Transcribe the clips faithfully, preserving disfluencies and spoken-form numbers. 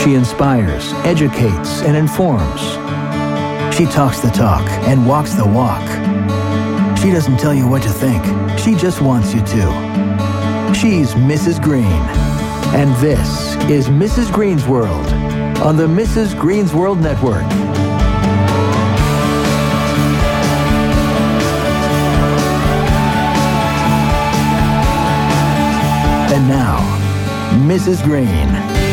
She inspires, educates, and informs. She talks the talk and walks the walk. She doesn't tell you what to think. She just wants you to. She's Missus Green. And this is Missus Green's World on the Missus Green's World Network. And now, Missus Green.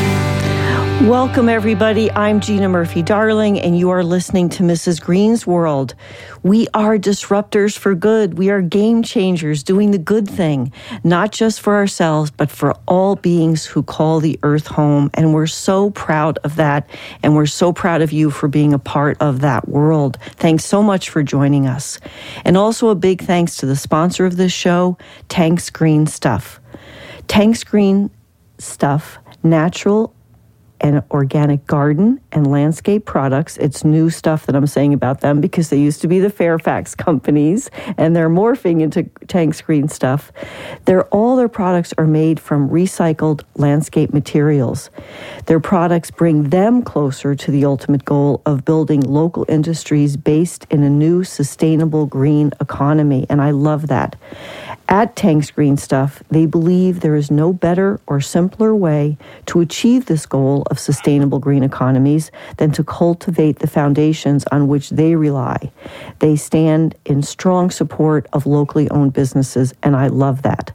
Welcome, everybody. I'm Gina Murphy-Darling, and you are listening to Missus Green's World. We are disruptors for good. We are game changers, doing the good thing, not just for ourselves, but for all beings who call the earth home. And we're so proud of that, and we're so proud of you for being a part of that world. Thanks so much for joining us. And also a big thanks to the sponsor of this show, Tanks Green Stuff. Tanks Green Stuff, natural and organic garden and landscape products. It's new stuff that I'm saying about them because they used to be the Fairfax companies and they're morphing into Tanks Green Stuff. They're, all their products are made from recycled landscape materials. Their products bring them closer to the ultimate goal of building local industries based in a new sustainable green economy, and I love that. At Tanks Green Stuff, they believe there is no better or simpler way to achieve this goal of sustainable green economies than to cultivate the foundations on which they rely. They stand in strong support of locally owned businesses, and I love that.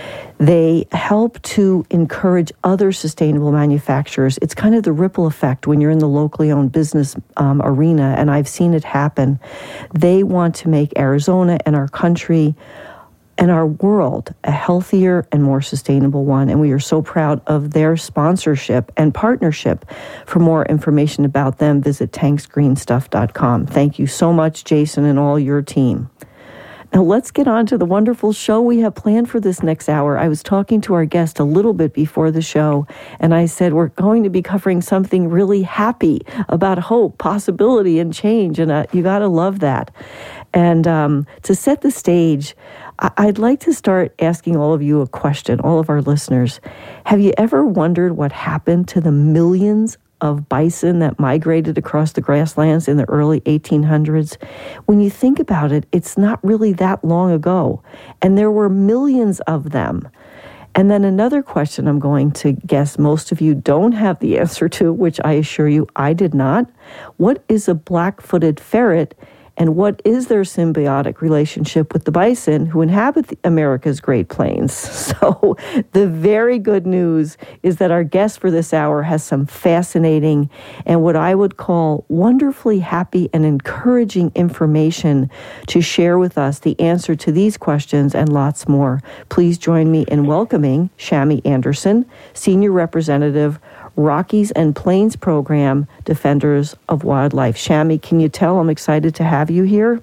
They help to encourage other sustainable manufacturers. It's kind of the ripple effect when you're in the locally owned business um, arena, and I've seen it happen. They want to make Arizona and our country and our world a healthier and more sustainable one. And we are so proud of their sponsorship and partnership. For more information about them, visit tanks green stuff dot com. Thank you so much, Jason, and all your team. Now let's get on to the wonderful show we have planned for this next hour. I was talking to our guest a little bit before the show, and I said we're going to be covering something really happy about hope, possibility, and change, and uh, you got to love that. And um, to set the stage, I- I'd like to start asking all of you a question, all of our listeners. Have you ever wondered what happened to the millions of bison that migrated across the grasslands in the early eighteen hundreds? When you think about it, it's not really that long ago, and there were millions of them. And then another question I'm going to guess most of you don't have the answer to, which I assure you I did not. What is a black-footed ferret? And what is their symbiotic relationship with the bison who inhabit the America's Great Plains? So the very good news is that our guest for this hour has some fascinating and what I would call wonderfully happy and encouraging information to share with us the answer to these questions and lots more. Please join me in welcoming Shami Anderson, Senior Representative, Rockies and Plains Program, Defenders of Wildlife. Shami, can you tell I'm excited to have you here?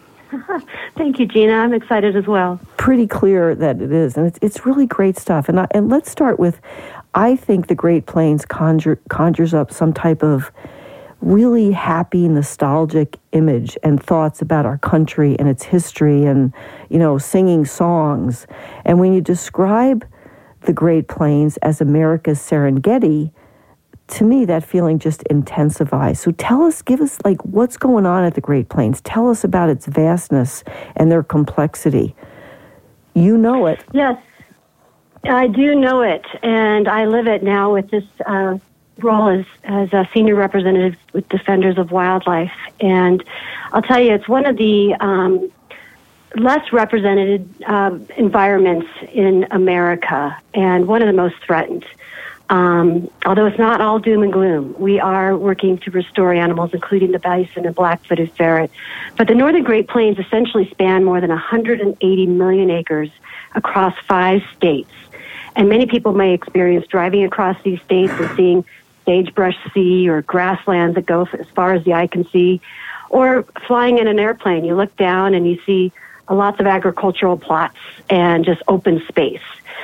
Thank you, Gina. I'm excited as well. Pretty clear that it is, and it's it's really great stuff. And I, and let's start with, I think the Great Plains conjure, conjures up some type of really happy, nostalgic image and thoughts about our country and its history, and you know, singing songs. And when you describe the Great Plains as America's Serengeti, to me, that feeling just intensifies. So tell us, give us, like, what's going on at the Great Plains. Tell us about its vastness and their complexity. You know it. Yes, I do know it, and I live it now with this uh, role as, as a senior representative with Defenders of Wildlife. And I'll tell you, it's one of the um, less represented uh, environments in America, and one of the most threatened. Um, although it's not all doom and gloom, we are working to restore animals, including the bison and black-footed ferret. But the Northern Great Plains essentially span more than one hundred eighty million acres across five states. And many people may experience driving across these states and seeing sagebrush sea or grasslands that go as far as the eye can see, or flying in an airplane. You look down and you see lots of agricultural plots and just open space.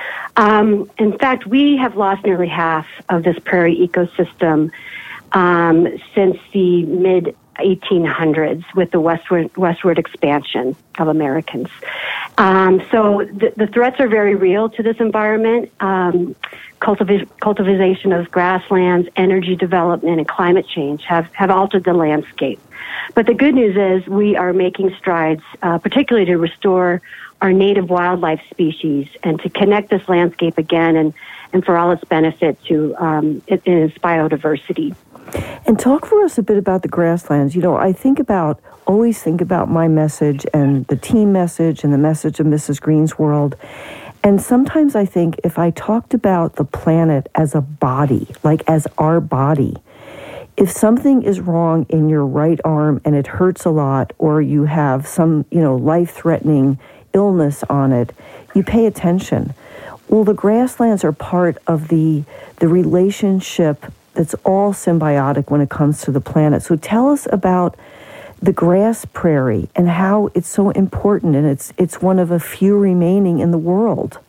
Um, in fact, we have lost nearly half of this prairie ecosystem um, since the mid eighteen hundreds with the westward westward expansion of Americans. Um, so the, the threats are very real to this environment. Um, cultiv- cultivation of grasslands, energy development, and climate change have, have altered the landscape. But the good news is we are making strides, uh, particularly to restore our native wildlife species and to connect this landscape again and, and for all its benefit to um, in, in its biodiversity. And talk for us a bit about the grasslands. You know, I think about, always think about my message and the team message and the message of Missus Green's World. And sometimes I think if I talked about the planet as a body, like as our body, if something is wrong in your right arm and it hurts a lot, or you have some, you know, life-threatening illness on it, you pay attention. Well, the grasslands are part of the the relationship that's all symbiotic when it comes to the planet. So tell us about the grass prairie and how it's so important, and it's it's one of a few remaining in the world.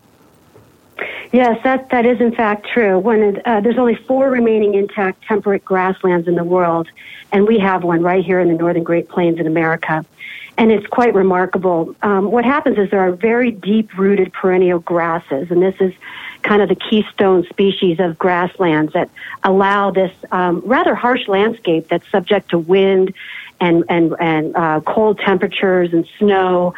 Yes, that that is in fact true. When uh, there's only four remaining intact temperate grasslands in the world, and we have one right here in the Northern Great Plains in America. And it's quite remarkable. Um, what happens is there are very deep-rooted perennial grasses, and this is kind of the keystone species of grasslands that allow this um, rather harsh landscape that's subject to wind and and and uh, cold temperatures and snow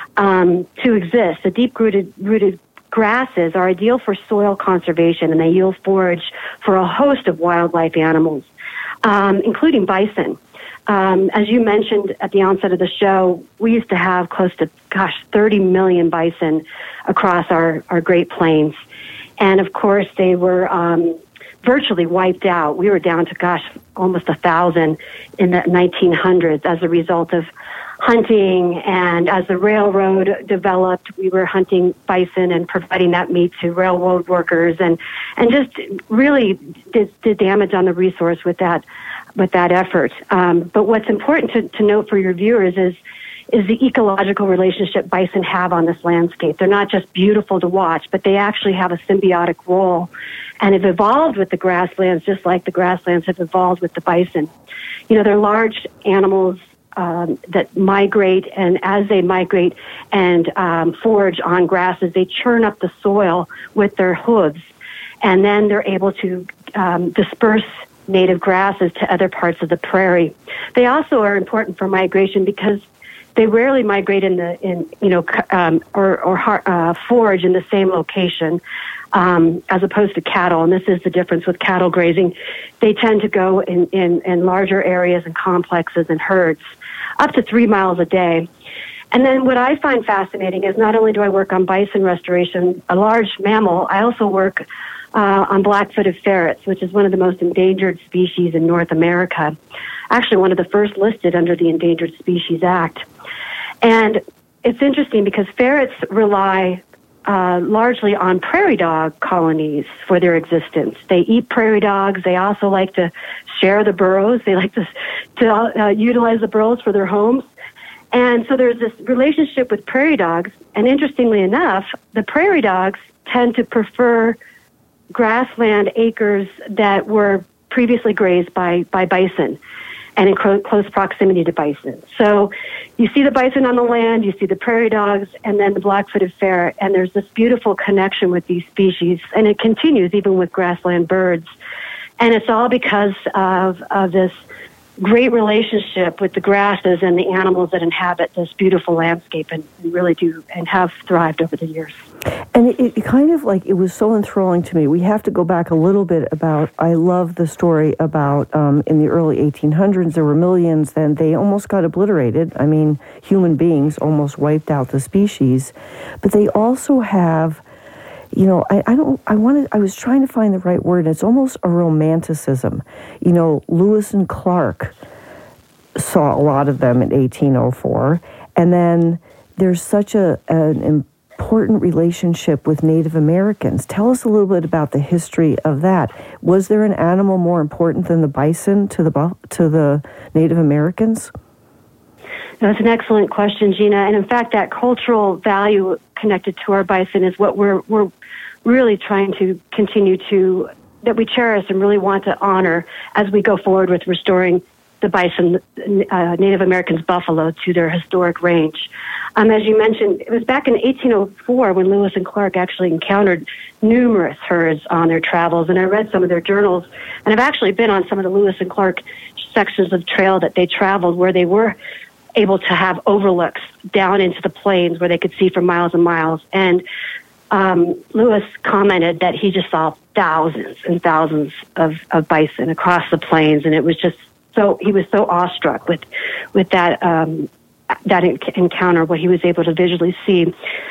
um, to exist. The deep-rooted rooted grasses are ideal for soil conservation, and they yield forage for a host of wildlife animals, um, including bison. Um, as you mentioned at the onset of the show, we used to have close to, gosh, thirty million bison across our, our Great Plains. And, of course, they were um, virtually wiped out. We were down to, gosh, almost a thousand in the nineteen hundreds as a result of hunting. And as the railroad developed, we were hunting bison and providing that meat to railroad workers and, and just really did, did damage on the resource with that with that effort. Um, but what's important to, to note for your viewers is is the ecological relationship bison have on this landscape. They're not just beautiful to watch, but they actually have a symbiotic role and have evolved with the grasslands just like the grasslands have evolved with the bison. You know, they're large animals um, that migrate, and as they migrate and um, forage on grasses, they churn up the soil with their hooves, and then they're able to um, disperse native grasses to other parts of the prairie. They also are important for migration because they rarely migrate in the in you know um, or or uh, forage in the same location um, as opposed to cattle. And this is the difference with cattle grazing. They tend to go in, in, in larger areas and complexes and herds, up to three miles a day. And then what I find fascinating is not only do I work on bison restoration, a large mammal, I also work Uh, on black-footed ferrets, which is one of the most endangered species in North America. Actually, one of the first listed under the Endangered Species Act. And it's interesting because ferrets rely uh, largely on prairie dog colonies for their existence. They eat prairie dogs. They also like to share the burrows. They like to, to uh, utilize the burrows for their homes. And so there's this relationship with prairie dogs. And interestingly enough, the prairie dogs tend to prefer grassland acres that were previously grazed by, by bison and in cro- close proximity to bison. So you see the bison on the land, you see the prairie dogs, and then the black-footed ferret, and there's this beautiful connection with these species, and it continues even with grassland birds. And it's all because of, of this great relationship with the grasses and the animals that inhabit this beautiful landscape and, and really do and have thrived over the years. And it, it kind of like, it was so enthralling to me. We have to go back a little bit about, I love the story about um, in the early eighteen hundreds, there were millions, then they almost got obliterated. I mean, human beings almost wiped out the species. But they also have, you know, I, I don't, I wanted, I was trying to find the right word. It's almost a romanticism. You know, Lewis and Clark saw a lot of them in eighteen oh four. And then there's such a an important relationship with Native Americans. Tell us a little bit about the history of that. Was there an animal more important than the bison to the to the Native Americans? That's an excellent question, Gina. And in fact, that cultural value connected to our bison is what we're we're really trying to continue to, that we cherish and really want to honor as we go forward with restoring the bison, uh, Native Americans' buffalo, to their historic range. Um, as you mentioned, it was back in eighteen oh four when Lewis and Clark actually encountered numerous herds on their travels, and I read some of their journals, and I've actually been on some of the Lewis and Clark sections of trail that they traveled where they were able to have overlooks down into the plains where they could see for miles and miles. And um, Lewis commented that he just saw thousands and thousands of, of bison across the plains, and it was just so he was so awestruck with with that um, that encounter, what he was able to visually see.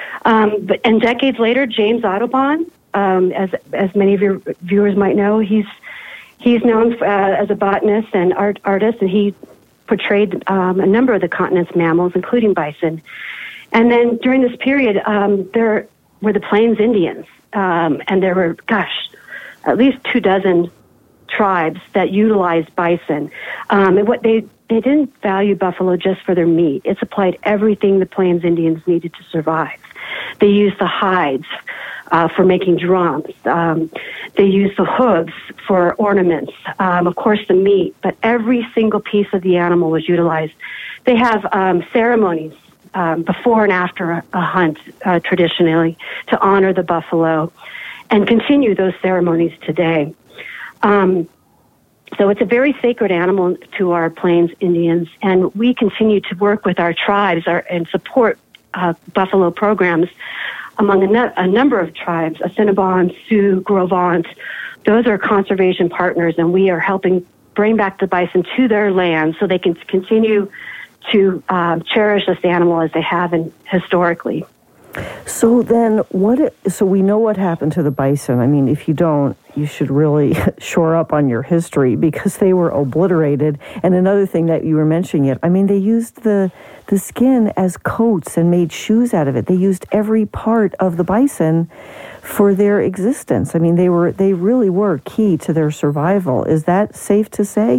Um, but and decades later, James Audubon, um, as as many of your viewers might know, he's he's known uh, as a botanist and art artist, and he portrayed um, a number of the continent's mammals, including bison. And then during this period, um, there were the Plains Indians, um, and there were, gosh, at least two dozen tribes that utilized bison. Um, and what they they didn't value buffalo just for their meat. It supplied everything the Plains Indians needed to survive. They used the hides uh, for making drums. Um, they used the hooves for ornaments. Um, of course, the meat, but every single piece of the animal was utilized. They have um, ceremonies um, before and after a, a hunt, uh, traditionally, to honor the buffalo, and continue those ceremonies today. Um, so it's a very sacred animal to our Plains Indians, and we continue to work with our tribes our, and support uh, buffalo programs among a, nu- a number of tribes, Assiniboine, Sioux, Gros Ventre. Those are conservation partners, and we are helping bring back the bison to their land so they can continue to uh, cherish this animal as they have in, historically. So then, what? So we know what happened to the bison. I mean, if you don't, you should really shore up on your history because they were obliterated. And another thing that you were mentioning it, I mean, they used the the skin as coats and made shoes out of it. They used every part of the bison for their existence. I mean, they were they really were key to their survival. Is that safe to say?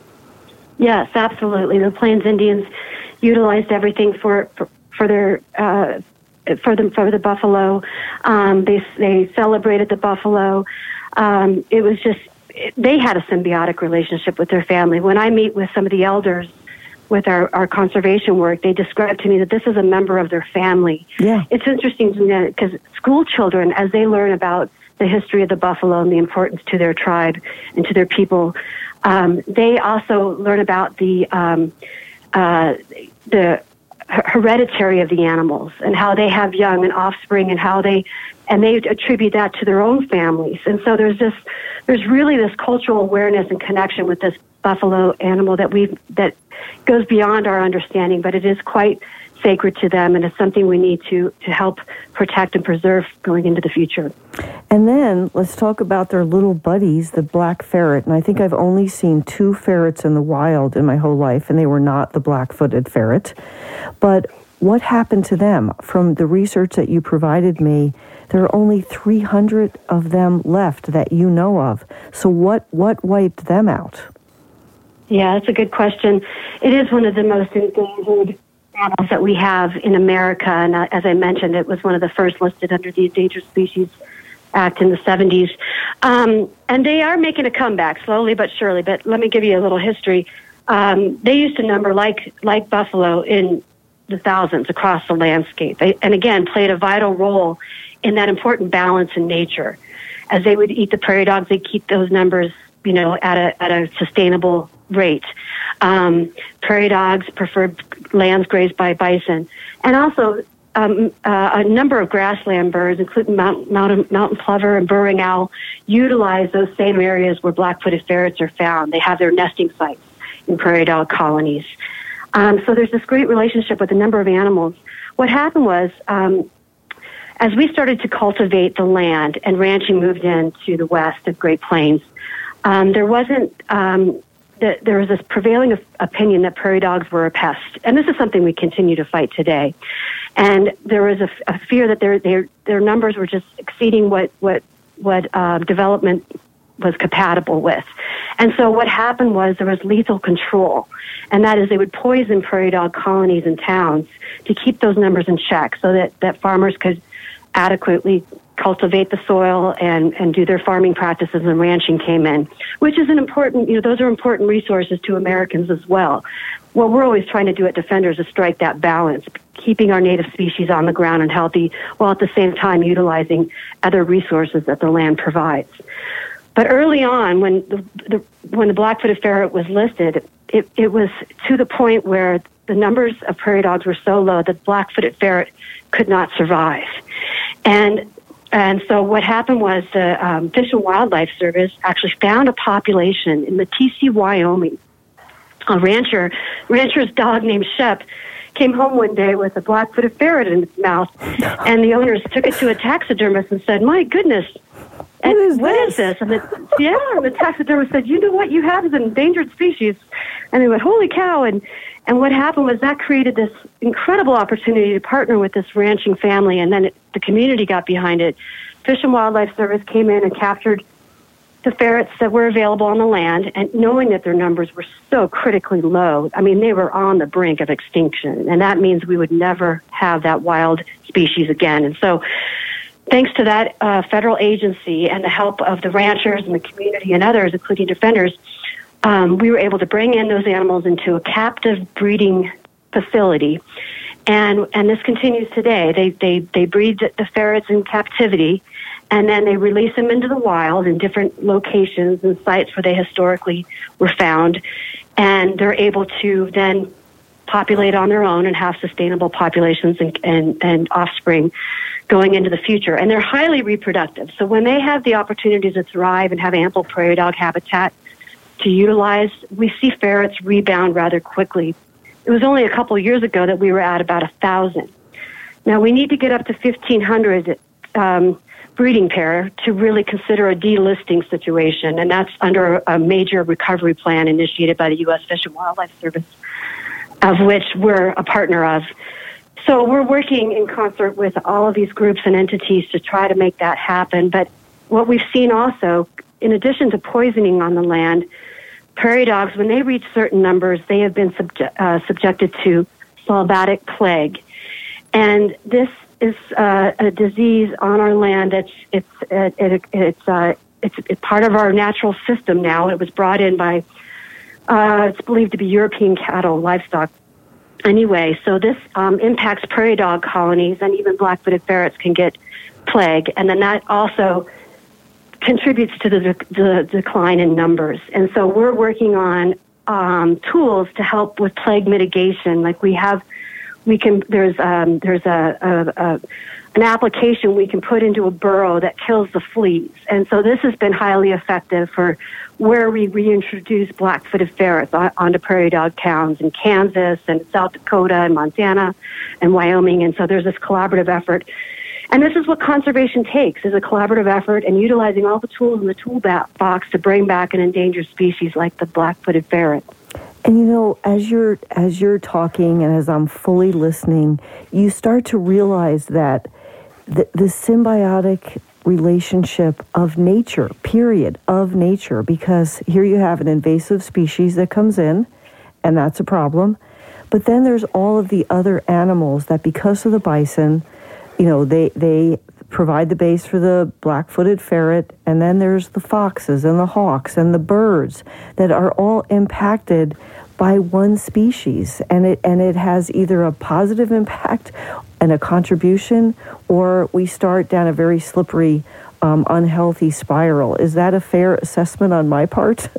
Yes, absolutely. The Plains Indians utilized everything for for, for their. Uh, for the for the buffalo. Um, they they celebrated the buffalo. Um, it was just, it, they had a symbiotic relationship with their family. When I meet with some of the elders with our, our conservation work, they describe to me that this is a member of their family. Yeah. It's interesting to know because school children, as they learn about the history of the buffalo and the importance to their tribe and to their people, um, they also learn about the um, uh, the hereditary of the animals and how they have young and offspring and how they and they attribute that to their own families. And so there's this there's really this cultural awareness and connection with this buffalo animal that we that goes beyond our understanding, but it is quite sacred to them, and it's something we need to to help protect and preserve going into the future. And then let's talk about their little buddies, the black ferret. And I think I've only seen two ferrets in the wild in my whole life, and they were not the black-footed ferret. But what happened to them? From the research that you provided me, there are only three hundred of them left that you know of. So what, what wiped them out? Yeah, that's a good question. It is one of the most endangered animals that we have in America, and uh, as I mentioned, it was one of the first listed under the Endangered Species Act in the seventies. Um, and they are making a comeback, slowly but surely, but let me give you a little history. Um, they used to number, like like buffalo, in the thousands across the landscape, they, and again, played a vital role in that important balance in nature. As they would eat the prairie dogs, they'd keep those numbers, you know, at a at a sustainable rate. Um, prairie dogs preferred lands grazed by bison, and also um, uh, a number of grassland birds, including mountain, mountain, mountain plover and burrowing owl, utilize those same areas where black-footed ferrets are found. They have their nesting sites in prairie dog colonies. Um, so there's this great relationship with a number of animals. What happened was, um, as we started to cultivate the land and ranching moved into the west of Great Plains, um, there wasn't... Um, that there was this prevailing of opinion that prairie dogs were a pest. And this is something we continue to fight today. And there was a, a fear that their, their their numbers were just exceeding what, what, what uh, development was compatible with. And so what happened was there was lethal control. And that is they would poison prairie dog colonies and towns to keep those numbers in check so that, that farmers could adequately cultivate the soil and, and do their farming practices, and ranching came in, which is an important, you know, those are important resources to Americans as well. What we're always trying to do at Defenders is strike that balance, keeping our native species on the ground and healthy, while at the same time utilizing other resources that the land provides. But early on, when the, the when the black-footed ferret was listed, it, it was to the point where the numbers of prairie dogs were so low that black-footed ferret could not survive. And and so what happened was the um, Fish and Wildlife Service actually found a population in Meeteetse, Wyoming. A rancher, rancher's dog named Shep came home one day with a black-footed ferret in its mouth, and the owners took it to a taxidermist and said, "My goodness, and what is what this?" is this?" And the, yeah, and the taxidermist said, "You know what you have is an endangered species." And they went, "Holy cow!" And and what happened was that created this incredible opportunity to partner with this ranching family, and then it, the community got behind it. Fish and Wildlife Service came in and captured the ferrets that were available on the land, and knowing that their numbers were so critically low, I mean, they were on the brink of extinction, and that means we would never have that wild species again. And so thanks to that uh, federal agency and the help of the ranchers and the community and others, including Defenders, um, we were able to bring in those animals into a captive breeding facility. And and this continues today. They they they breed the ferrets in captivity, and then they release them into the wild in different locations and sites where they historically were found. And they're able to then populate on their own and have sustainable populations and, and, and offspring going into the future. And they're highly reproductive. So when they have the opportunity to thrive and have ample prairie dog habitat to utilize, we see ferrets rebound rather quickly. It was only a couple of years ago that we were at about a thousand. Now we need to get up to fifteen hundred um, breeding pair to really consider a delisting situation, and that's under a major recovery plan initiated by the U S Fish and Wildlife Service, of which we're a partner of. So we're working in concert with all of these groups and entities to try to make that happen. But what we've seen also, in addition to poisoning on the land, prairie dogs, when they reach certain numbers, they have been subje- uh, subjected to salvatic plague. And this is uh, a disease on our land. It's it's it, it, it's uh, it's it's part of our natural system now. It was brought in by uh, it's believed to be European cattle, livestock. Anyway, so this um, impacts prairie dog colonies, and even black-footed ferrets can get plague, and then that also contributes to the, the decline in numbers. And so we're working on um, tools to help with plague mitigation. Like we have, we can there's um, there's a, a, a an application we can put into a burrow that kills the fleas. And so this has been highly effective for where we reintroduce black-footed ferrets on, onto prairie dog towns in Kansas and South Dakota and Montana and Wyoming. And so there's this collaborative effort. And this is what conservation takes, is a collaborative effort and utilizing all the tools in the toolbox to bring back an endangered species like the black-footed ferret. And you know, as you're as you're talking and as I'm fully listening, you start to realize that the, the symbiotic relationship of nature, period, of nature, because here you have an invasive species that comes in, and that's a problem. But then there's all of the other animals that, because of the bison, you know, they they provide the base for the black-footed ferret, and then there's the foxes and the hawks and the birds that are all impacted by one species, and it and it has either a positive impact and a contribution, or we start down a very slippery, um, unhealthy spiral. Is that a fair assessment on my part?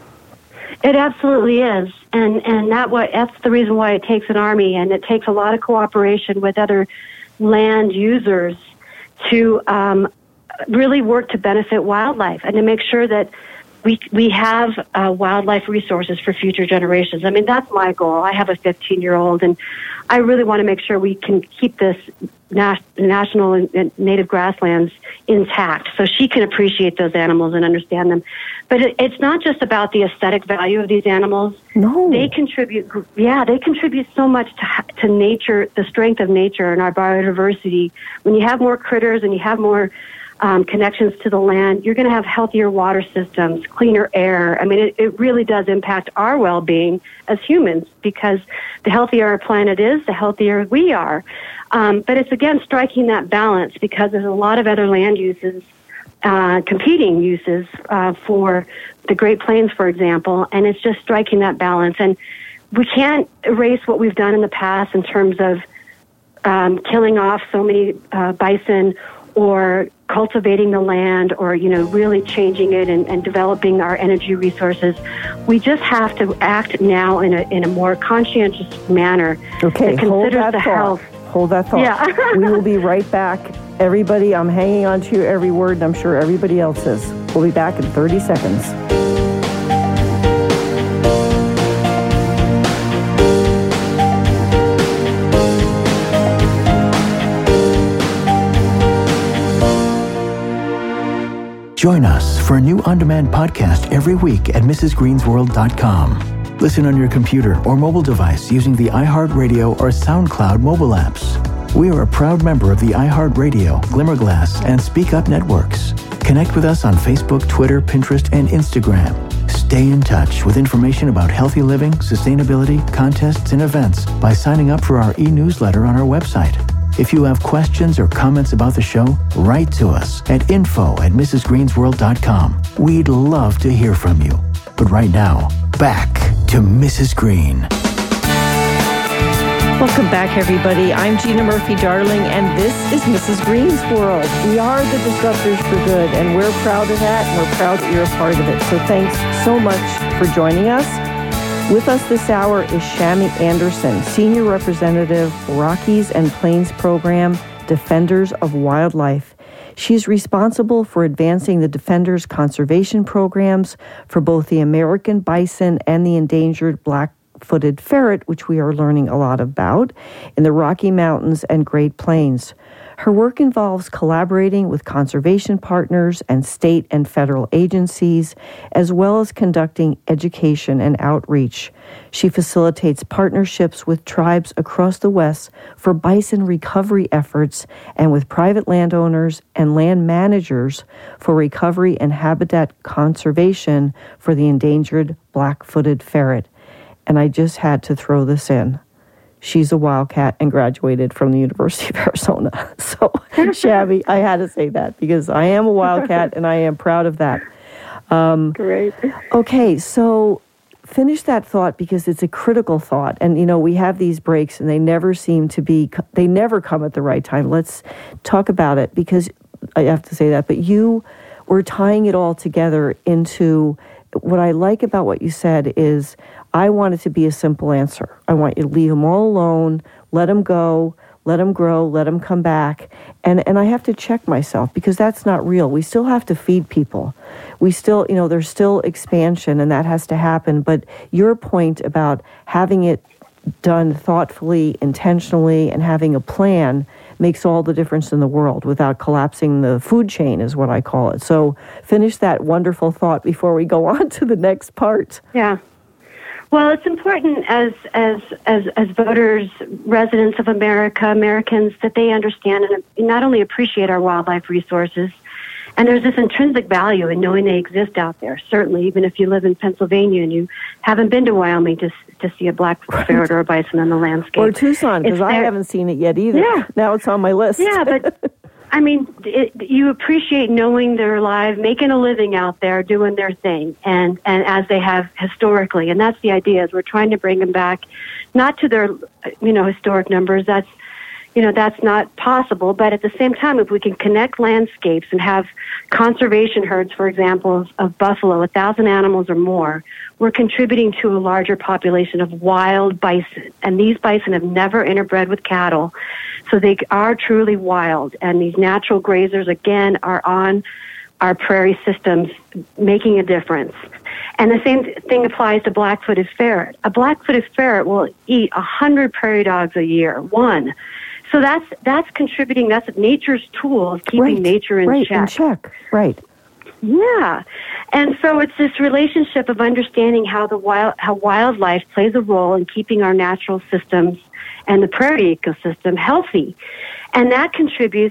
It absolutely is, and and that what that's the reason why it takes an army, and it takes a lot of cooperation with other land users to um, really work to benefit wildlife and to make sure that we we have uh, wildlife resources for future generations. I mean, that's my goal. I have a fifteen-year-old, and I really want to make sure we can keep this nas- national and native grasslands intact so she can appreciate those animals and understand them. But it, it's not just about the aesthetic value of these animals. No. They contribute, yeah, they contribute so much to, to nature, the strength of nature and our biodiversity. When you have more critters and you have more um, connections to the land, you're going to have healthier water systems, cleaner air. I mean, it, it really does impact our well-being as humans, because the healthier our planet is, the healthier we are. Um, but it's, again, striking that balance, because there's a lot of other land uses, uh, competing uses uh, for the Great Plains, for example, and it's just striking that balance. And we can't erase what we've done in the past in terms of um, killing off so many uh, bison, or cultivating the land, or, you know, really changing it and, and developing our energy resources. We just have to act now in a in a more conscientious manner. Okay, that hold that the thought. Health. Hold that thought. Yeah. We will be right back. Everybody, I'm hanging on to every word, and I'm sure everybody else is. We'll be back in thirty seconds. Join us for a new on-demand podcast every week at Missus Greens World dot com. Listen on your computer or mobile device using the iHeartRadio or SoundCloud mobile apps. We are a proud member of the iHeartRadio, Glimmerglass, and Speak Up networks. Connect with us on Facebook, Twitter, Pinterest, and Instagram. Stay in touch with information about healthy living, sustainability, contests, and events by signing up for our e-newsletter on our website. If you have questions or comments about the show, write to us at info at Missus Greens World dot com. We'd love to hear from you. But right now, back to Missus Green. Welcome back, everybody. I'm Gina Murphy-Darling, and this is Missus Green's World. We are the Disruptors for Good, and we're proud of that, and we're proud that you're a part of it. So thanks so much for joining us. With us this hour is Shami Anderson, Senior Representative, Rockies and Plains Program, Defenders of Wildlife. She's responsible for advancing the Defenders conservation programs for both the American bison and the endangered black-footed ferret, which we are learning a lot about, in the Rocky Mountains and Great Plains. Her work involves collaborating with conservation partners and state and federal agencies, as well as conducting education and outreach. She facilitates partnerships with tribes across the West for bison recovery efforts, and with private landowners and land managers for recovery and habitat conservation for the endangered black-footed ferret. And I just had to throw this in. She's a Wildcat and graduated from the University of Arizona. So, Shabby, I had to say that because I am a Wildcat and I am proud of that. Um, Great. Okay, so finish that thought because it's a critical thought. And, you know, we have these breaks and they never seem to be, they never come at the right time. Let's talk about it because I have to say that. But you were tying it all together into what I like about what you said is I want it to be a simple answer. I want you to leave them all alone, let them go, let them grow, let them come back. And and I have to check myself because that's not real. We still have to feed people. We still, you know, there's still expansion and that has to happen. But your point about having it done thoughtfully, intentionally, and having a plan makes all the difference in the world without collapsing the food chain is what I call it. So finish that wonderful thought before we go on to the next part. Yeah. Well, it's important as as as as voters, residents of America, Americans, that they understand and not only appreciate our wildlife resources, and there's this intrinsic value in knowing they exist out there. Certainly, even if you live in Pennsylvania and you haven't been to Wyoming to to see a black ferret or a bison on the landscape, or Tucson, because I haven't seen it yet either. Yeah. Now it's on my list. Yeah, but I mean, it, you appreciate knowing they're alive, making a living out there, doing their thing, and, and as they have historically. And that's the idea, is we're trying to bring them back, not to their, you know, historic numbers. That's, you know, that's not possible. But at the same time, if we can connect landscapes and have conservation herds, for example, of, of buffalo, a thousand animals or more, we're contributing to a larger population of wild bison. And these bison have never interbred with cattle. So they are truly wild, and these natural grazers, again, are on our prairie systems, making a difference. And the same thing applies to black-footed ferret. A black-footed ferret will eat one hundred prairie dogs a year, one. So that's that's contributing, that's nature's tool of keeping right, nature in right, check. in check, right. Yeah. And so it's this relationship of understanding how the wild how wildlife plays a role in keeping our natural systems and the prairie ecosystem healthy. And that contributes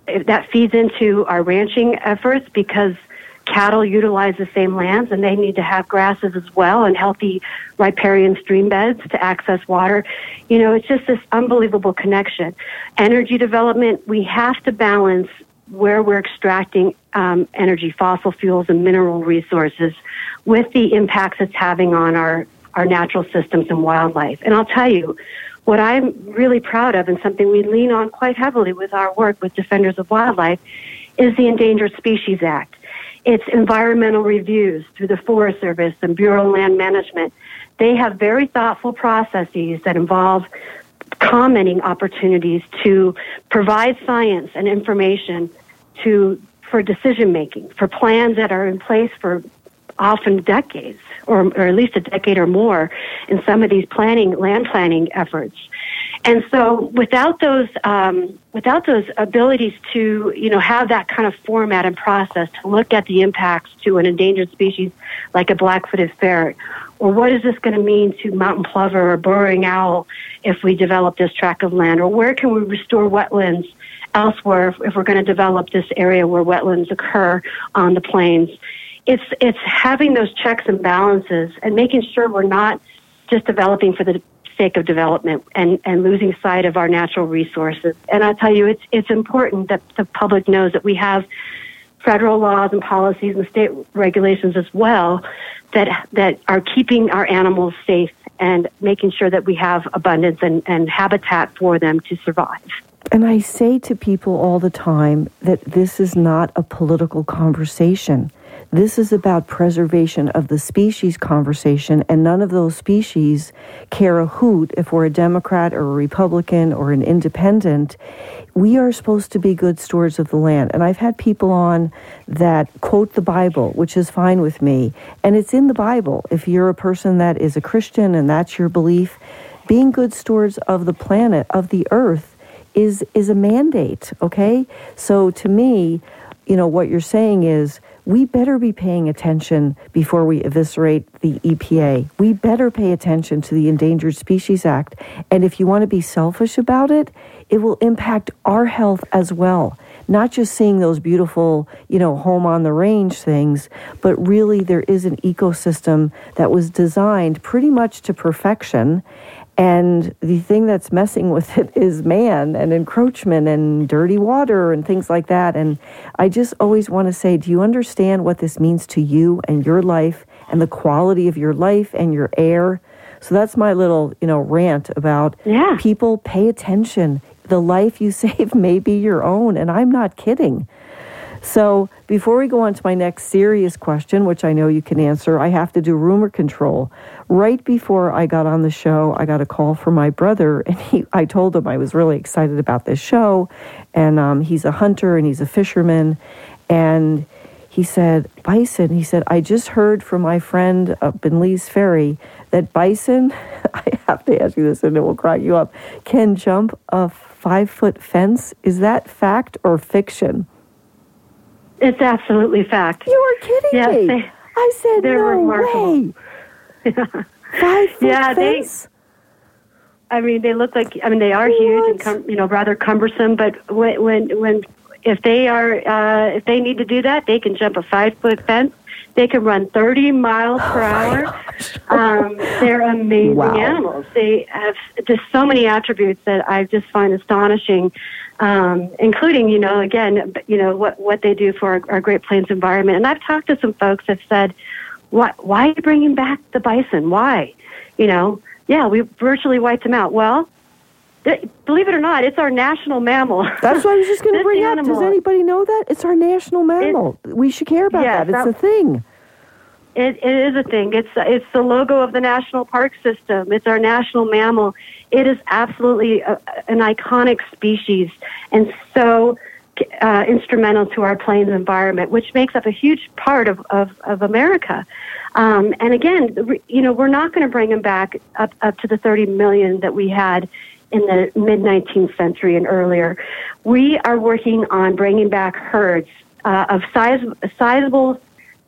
that feeds into our ranching efforts because cattle utilize the same lands and they need to have grasses as well and healthy riparian stream beds to access water. You know, it's just this unbelievable connection. Energy development, we have to balance where we're extracting um, energy, fossil fuels and mineral resources with the impacts it's having on our, our natural systems and wildlife. And I'll tell you, what I'm really proud of and something we lean on quite heavily with our work with Defenders of Wildlife is the Endangered Species Act. It's environmental reviews through the Forest Service and Bureau of Land Management. They have very thoughtful processes that involve commenting opportunities to provide science and information to for decision making, for plans that are in place for often decades, or, or at least a decade or more in some of these planning, land planning efforts. And so without those, um, without those abilities to, you know, have that kind of format and process to look at the impacts to an endangered species like a black-footed ferret, or what is this going to mean to mountain plover or burrowing owl if we develop this tract of land, or where can we restore wetlands elsewhere if, if we're going to develop this area where wetlands occur on the plains. It's it's having those checks and balances and making sure we're not just developing for the sake of development and, and losing sight of our natural resources. And I tell you, it's it's important that the public knows that we have federal laws and policies and state regulations as well that that are keeping our animals safe and making sure that we have abundance and, and habitat for them to survive. And I say to people all the time that this is not a political conversation. This is about preservation of the species conversation, and none of those species care a hoot if we're a Democrat or a Republican or an independent. We are supposed to be good stewards of the land. And I've had people on that quote the Bible, which is fine with me. And it's in the Bible. If you're a person that is a Christian and that's your belief, being good stewards of the planet, of the earth, is is a mandate, okay? So to me, you know, what you're saying is, we better be paying attention before we eviscerate the E P A. We better pay attention to the Endangered Species Act. And if you want to be selfish about it, it will impact our health as well. Not just seeing those beautiful, you know, home on the range things, but really there is an ecosystem that was designed pretty much to perfection. And the thing that's messing with it is man and encroachment and dirty water and things like that. And I just always want to say, do you understand what this means to you and your life and the quality of your life and your air? So that's my little, you know, rant about yeah. People pay attention. The life you save may be your own. And I'm not kidding. So before we go on to my next serious question, which I know you can answer, I have to do rumor control. Right before I got on the show, I got a call from my brother, and he, I told him I was really excited about this show, and um, he's a hunter and he's a fisherman, and he said, bison, he said, I just heard from my friend up in Lee's Ferry that bison, I have to ask you this and it will crack you up, can jump a five-foot fence. Is that fact or fiction? It's absolutely fact. You were kidding yes, me. They, I said, they're no remarkable. way. Five foot yeah, fence? They, I mean, they look like, I mean, they are what? huge and, com, you know, rather cumbersome, but when, when, when if they are, uh, if they need to do that, they can jump a five-foot fence. They can run thirty miles per oh hour. Um, they're amazing wow. animals. They have just so many attributes that I just find astonishing, um, including, you know, again, you know, what, what they do for our, our Great Plains environment. And I've talked to some folks that said, why, why are you bringing back the bison? Why? You know, yeah, we virtually wiped them out. Well, th- believe it or not, it's our national mammal. That's what I was just going to bring animal, up. Does anybody know that? It's our national mammal. It, we should care about yes, that. It's that, a thing. It, it is a thing. It's it's the logo of the National Park System. It's our national mammal. It is absolutely a, an iconic species and so uh, instrumental to our plains environment, which makes up a huge part of, of, of America. Um, and again, you know, we're not going to bring them back up, up to the thirty million that we had in the mid-nineteenth century and earlier. We are working on bringing back herds uh, of size, sizable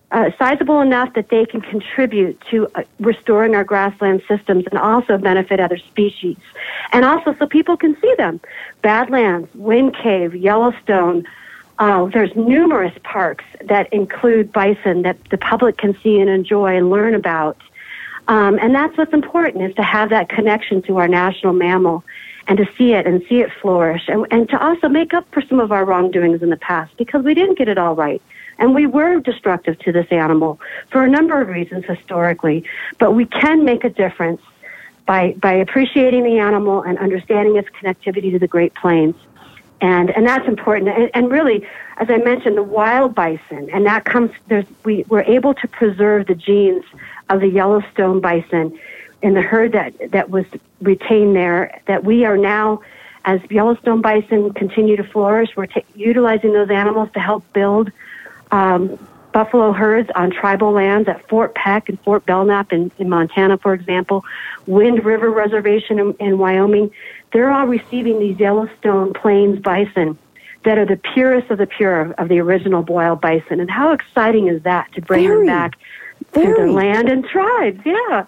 uh, sizable enough that they can contribute to uh, restoring our grassland systems and also benefit other species. And also so people can see them. Badlands, Wind Cave, Yellowstone. Uh, there's numerous parks that include bison that the public can see and enjoy and learn about. Um, and that's what's important, is to have that connection to our national mammal and to see it and see it flourish, and, and to also make up for some of our wrongdoings in the past, because we didn't get it all right. And we were destructive to this animal for a number of reasons historically. But we can make a difference by, by appreciating the animal and understanding its connectivity to the Great Plains. And and that's important. And, and really, as I mentioned, the wild bison, and that comes, there's, we, we're able to preserve the genes of the Yellowstone bison in the herd that, that was retained there, that we are now, as Yellowstone bison continue to flourish, we're t- utilizing those animals to help build um, buffalo herds on tribal lands at Fort Peck and Fort Belknap in, in Montana, for example, Wind River Reservation in, in Wyoming. They're all receiving these Yellowstone Plains bison that are the purest of the pure of, of the original wild bison. And how exciting is that, to bring Very, them back very. to their land and tribes? Yeah.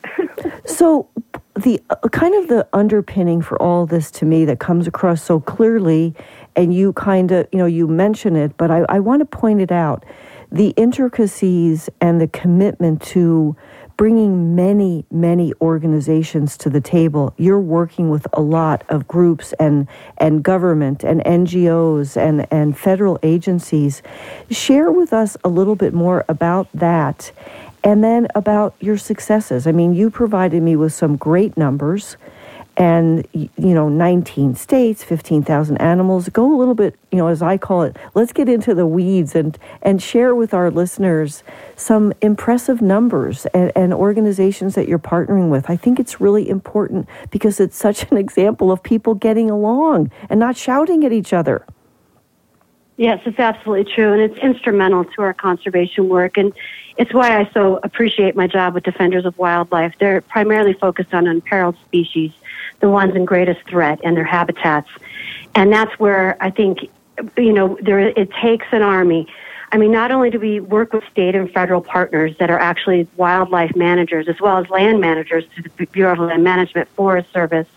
So the uh, kind of the underpinning for all this to me that comes across so clearly, and you kind of, you know, you mention it, but I, I want to point it out, the intricacies and the commitment to bringing many, many organizations to the table. You're working with a lot of groups and, and government and N G Os and, and federal agencies. Share with us a little bit more about that, and then about your successes. I mean, you provided me with some great numbers, and, you know, nineteen states, fifteen thousand animals. Go a little bit, you know, as I call it, let's get into the weeds and, and share with our listeners some impressive numbers and, and organizations that you're partnering with. I think it's really important because it's such an example of people getting along and not shouting at each other. Yes, it's absolutely true, and it's instrumental to our conservation work, and it's why I so appreciate my job with Defenders of Wildlife. They're primarily focused on imperiled species, the ones in greatest threat, and their habitats. And that's where I think, you know, there it takes an army. I mean, not only do we work with state and federal partners that are actually wildlife managers, as well as land managers through the Bureau of Land Management, Forest Service,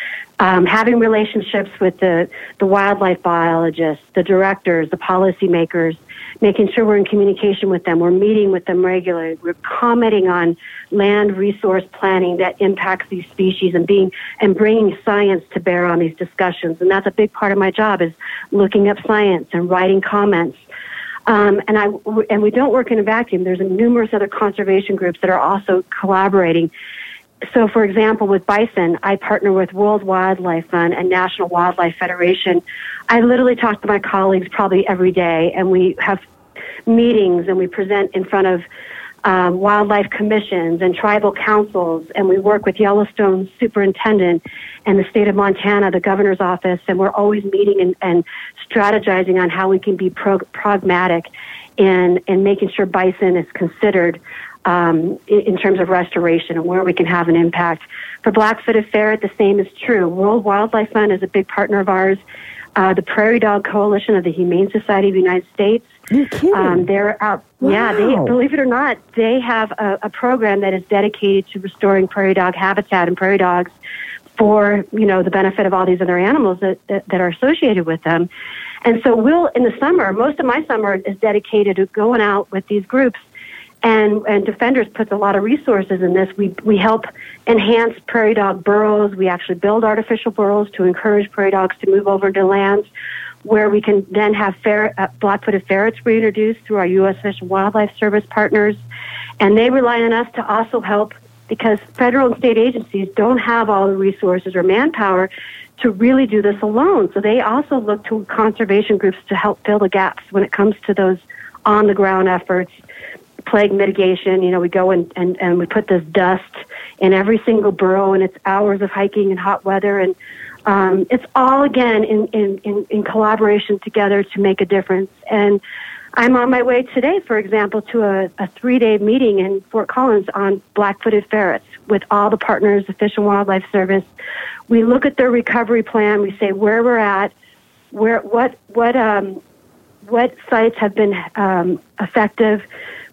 Um, having relationships with the, the wildlife biologists, the directors, the policymakers, making sure we're in communication with them. We're meeting with them regularly. We're commenting on land resource planning that impacts these species and being and bringing science to bear on these discussions. And that's a big part of my job, is looking up science and writing comments. Um, and I and we don't work in a vacuum. There's numerous other conservation groups that are also collaborating. So, for example, with bison, I partner with World Wildlife Fund and National Wildlife Federation. I literally talk to my colleagues probably every day, and we have meetings, and we present in front of um, wildlife commissions and tribal councils, and we work with Yellowstone Superintendent and the state of Montana, the governor's office, and we're always meeting and, and strategizing on how we can be pro- pragmatic in, in making sure bison is considered Um, in terms of restoration and where we can have an impact. For black-footed ferret, the same is true. World Wildlife Fund is a big partner of ours. Uh, the Prairie Dog Coalition of the Humane Society of the United States. You're kidding. Um, they're out. Wow. Yeah, they, believe it or not, they have a, a program that is dedicated to restoring prairie dog habitat and prairie dogs for, you know, the benefit of all these other animals that, that, that are associated with them. And so we'll, in the summer, most of my summer is dedicated to going out with these groups. And, and Defenders puts a lot of resources in this. We we help enhance prairie dog burrows. We actually build artificial burrows to encourage prairie dogs to move over to lands where we can then have ferret, uh, black-footed ferrets reintroduced through our U S Fish and Wildlife Service partners. And they rely on us to also help, because federal and state agencies don't have all the resources or manpower to really do this alone. So they also look to conservation groups to help fill the gaps when it comes to those on-the-ground efforts. Plague mitigation, you know, we go and, and, and we put this dust in every single burrow, and it's hours of hiking in hot weather. And um, it's all, again, in, in, in, in collaboration together to make a difference. And I'm on my way today, for example, to a, a three-day meeting in Fort Collins on black-footed ferrets with all the partners, the Fish and Wildlife Service. We look at their recovery plan. We say where we're at, where what what um, what sites have been um, effective.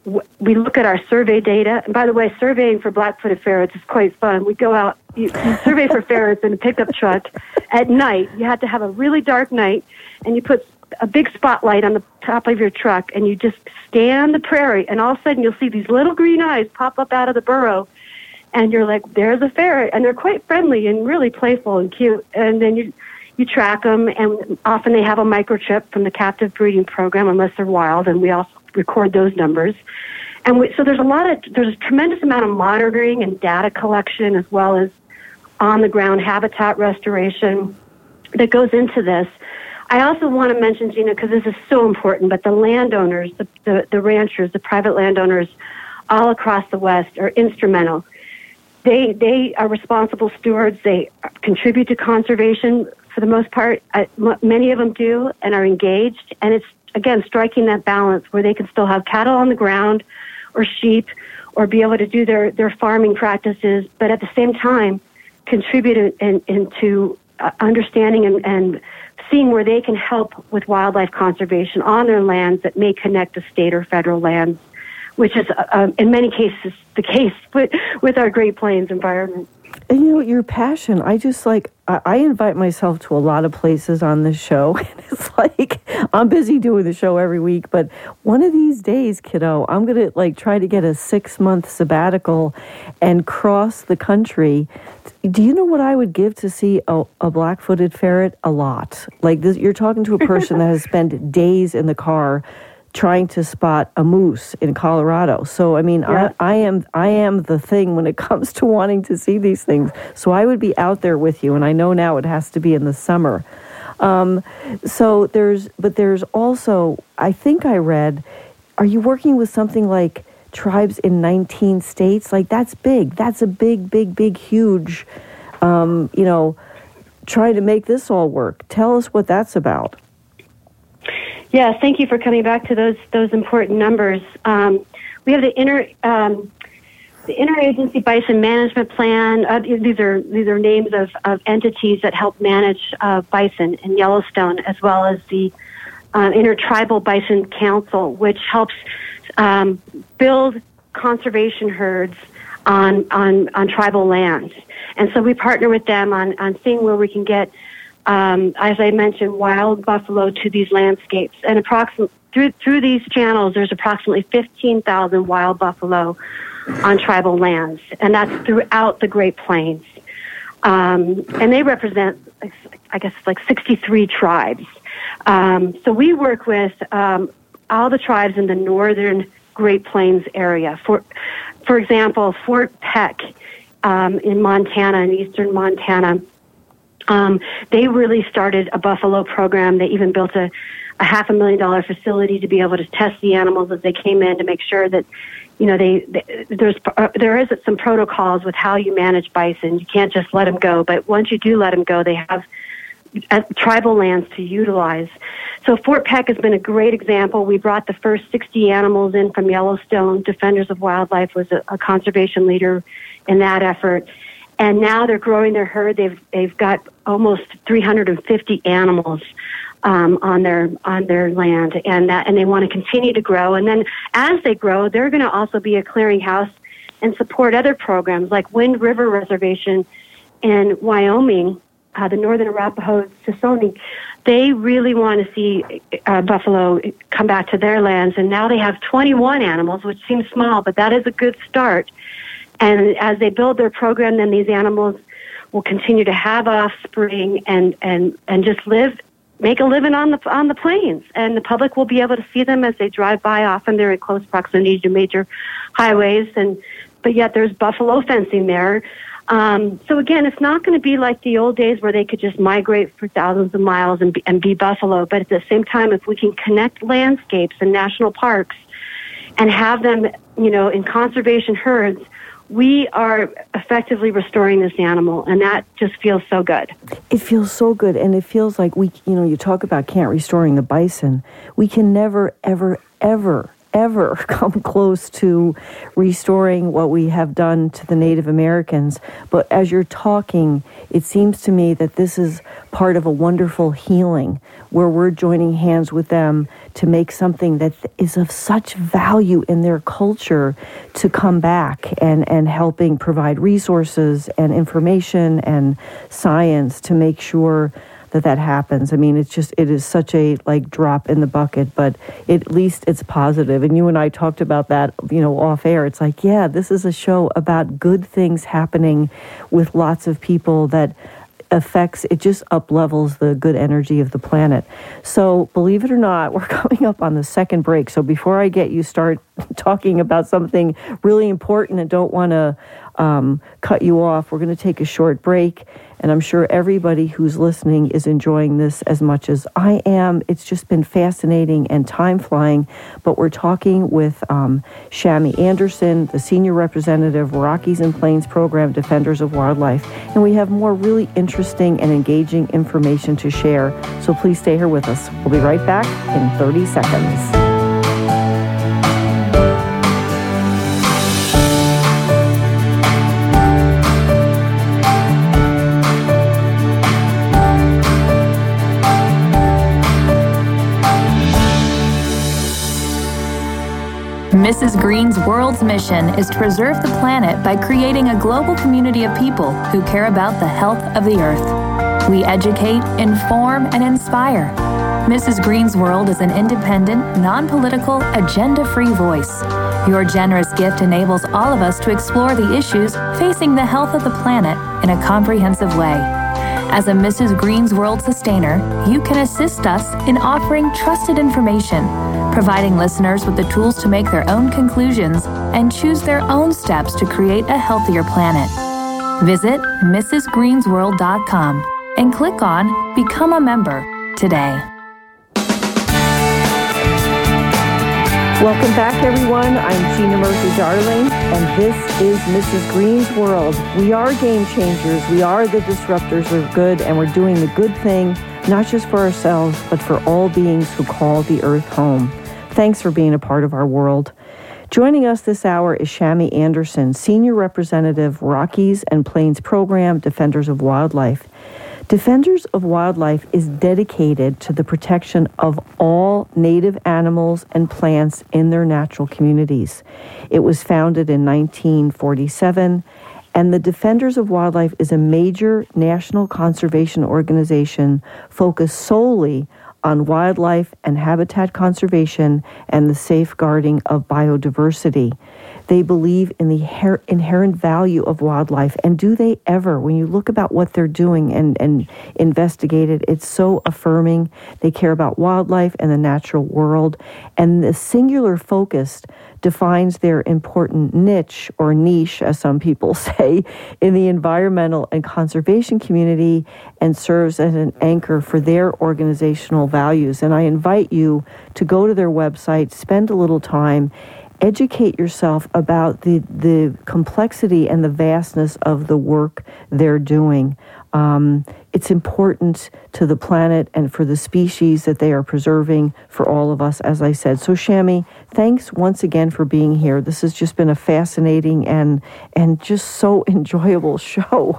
we look at our survey data. And by the way, surveying for black-footed ferrets is quite fun. We go out, you, you survey for ferrets in a pickup truck at night. You have to have a really dark night, and you put a big spotlight on the top of your truck, and you just scan the prairie, and all of a sudden you'll see these little green eyes pop up out of the burrow, and you're like, there's a ferret, and they're quite friendly and really playful and cute. And then you you track them, and often they have a microchip from the captive breeding program, unless they're wild, and we also record those numbers. And we, so there's a lot of, there's a tremendous amount of monitoring and data collection, as well as on-the-ground habitat restoration that goes into this. I also want to mention, Gina, because this is so important, but the landowners, the, the, the ranchers, the private landowners all across the West are instrumental. They, they are responsible stewards. They contribute to conservation for the most part. I, m- many of them do and are engaged, and it's again, striking that balance where they can still have cattle on the ground or sheep or be able to do their, their farming practices, but at the same time contribute in, in, into uh, understanding and, and seeing where they can help with wildlife conservation on their lands that may connect to state or federal lands, which is uh, in many cases the case with, with our Great Plains environment. And you know, your passion, I just like, I, I invite myself to a lot of places on this show. And it's like, I'm busy doing the show every week, but one of these days, kiddo, I'm going to like try to get a six month sabbatical and cross the country. Do you know what I would give to see a, a black-footed ferret? A lot. Like this, you're talking to a person that has spent days in the car trying to spot a moose in Colorado. So, I mean, yeah. I, I am I am the thing when it comes to wanting to see these things. So I would be out there with you, and I know now it has to be in the summer. Um, so there's, but there's also, I think I read, are you working with something like tribes in nineteen states? Like, that's big. That's a big, big, big, huge, um, you know, trying to make this all work. Tell us what that's about. Yes, thank you for coming back to those those important numbers. Um, we have the inter um, the Interagency Bison Management Plan. Uh, these are these are names of, of entities that help manage uh, bison in Yellowstone, as well as the uh, Intertribal Bison Council, which helps um, build conservation herds on on on tribal lands. And so we partner with them on on seeing where we can get. Um, as I mentioned, wild buffalo to these landscapes. And approximately through through these channels, there's approximately fifteen thousand wild buffalo on tribal lands, and that's throughout the Great Plains. Um, and they represent, I guess, like sixty-three tribes. Um, so we work with um, all the tribes in the northern Great Plains area. For, for example, Fort Peck um, in Montana, in eastern Montana, Um, they really started a buffalo program. They even built a, a half a million dollar facility to be able to test the animals as they came in to make sure that, you know, they, they there's uh, there is some protocols with how you manage bison. You can't just let them go, but once you do let them go, they have uh, tribal lands to utilize. So Fort Peck has been a great example. We brought the first sixty animals in from Yellowstone. Defenders of Wildlife was a, a conservation leader in that effort. And now they're growing their herd. They've they've got almost three hundred fifty animals um, on their on their land, and that and they want to continue to grow. And then as they grow, they're going to also be a clearinghouse and support other programs like Wind River Reservation in Wyoming, uh, the Northern Arapaho Shoshone. They really want to see uh, buffalo come back to their lands, and now they have twenty-one animals, which seems small, but that is a good start. And as they build their program, then these animals will continue to have offspring and, and, and just live, make a living on the on the plains. And the public will be able to see them as they drive by. Often they're in close proximity to major highways, and but yet there's buffalo fencing there. Um, so again, it's not going to be like the old days where they could just migrate for thousands of miles and be, and be buffalo. But at the same time, if we can connect landscapes and national parks and have them, you know, in conservation herds, we are effectively restoring this animal, and that just feels so good. It feels so good, and it feels like we, you know, you talk about can't restoring the bison. We can never, ever, ever ever come close to restoring what we have done to the Native Americans. But as you're talking, it seems to me that this is part of a wonderful healing where we're joining hands with them to make something that is of such value in their culture to come back and, and helping provide resources and information and science to make sure that that happens. I mean, it's just, it is such a like drop in the bucket, but it, at least it's positive. And you and I talked about that, you know, off air. It's like, yeah, this is a show about good things happening with lots of people that affects, it just up levels the good energy of the planet. So believe it or not, we're coming up on the second break. So before I get you start talking about something really important and don't want to um, cut you off, we're going to take a short break. And I'm sure everybody who's listening is enjoying this as much as I am. It's just been fascinating and time flying. But we're talking with um, Shami Anderson, the Senior Representative, Rockies and Plains Program, Defenders of Wildlife. And we have more really interesting and engaging information to share. So please stay here with us. We'll be right back in thirty seconds. Missus Green's World's mission is to preserve the planet by creating a global community of people who care about the health of the earth. We educate, inform, and inspire. Missus Green's World is an independent, non-political, agenda-free voice. Your generous gift enables all of us to explore the issues facing the health of the planet in a comprehensive way. As a Missus Green's World sustainer, you can assist us in offering trusted information, providing listeners with the tools to make their own conclusions and choose their own steps to create a healthier planet. Visit Missus Greens World dot com and click on Become a Member today. Welcome back, everyone. I'm Gina Murphy-Darling, and this is Missus Green's World. We are game changers. We are the disruptors of good, and we're doing the good thing, not just for ourselves, but for all beings who call the earth home. Thanks for being a part of our world. Joining us this hour is Shami Anderson, Senior Representative, Rockies and Plains Program, Defenders of Wildlife. Defenders of Wildlife is dedicated to the protection of all native animals and plants in their natural communities. It was founded in nineteen forty-seven, and the Defenders of Wildlife is a major national conservation organization focused solely on wildlife and habitat conservation and the safeguarding of biodiversity. They believe in the her- inherent value of wildlife, and do they ever? When you look about what they're doing and, and investigate it, it's so affirming. They care about wildlife and the natural world, and the singular focus defines their important niche, or niche, as some people say, in the environmental and conservation community, and serves as an anchor for their organizational values. And I invite you to go to their website, spend a little time, educate yourself about the, the complexity and the vastness of the work they're doing. Um, it's important to the planet and for the species that they are preserving for all of us, as I said. So, Shami, thanks once again for being here. This has just been a fascinating and and just so enjoyable show.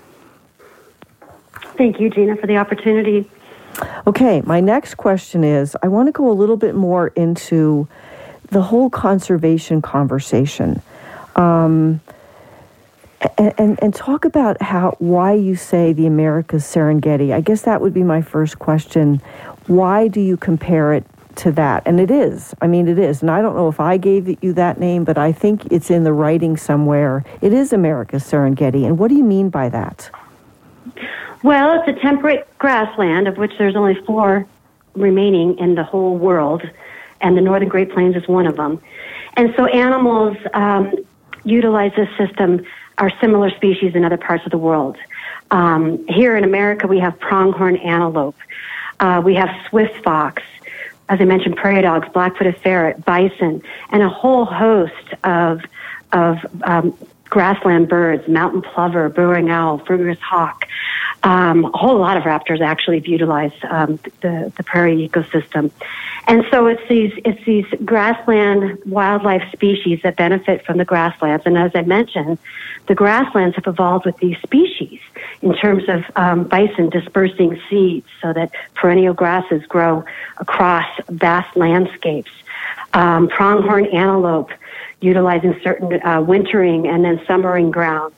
Thank you, Gina, for the opportunity. Okay, my next question is, I want to go a little bit more into the whole conservation conversation. Um, And, and and talk about how why you say the America's Serengeti. I guess that would be my first question. Why do you compare it to that? And it is. I mean, it is. And I don't know if I gave you that name, but I think it's in the writing somewhere. It is America's Serengeti. And what do you mean by that? Well, it's a temperate grassland, of which there's only four remaining in the whole world, and the Northern Great Plains is one of them. And so animals um, utilize this system are similar species in other parts of the world. Um, here in America, we have pronghorn antelope. Uh, we have swift fox, as I mentioned, prairie dogs, black-footed ferret, bison, and a whole host of of um, grassland birds, mountain plover, burrowing owl, Fruger's hawk. Um, a whole lot of raptors actually have utilized um, the, the prairie ecosystem. And so it's these it's these grassland wildlife species that benefit from the grasslands. And as I mentioned, the grasslands have evolved with these species in terms of um, bison dispersing seeds so that perennial grasses grow across vast landscapes. Um, pronghorn antelope utilizing certain uh, wintering and then summering grounds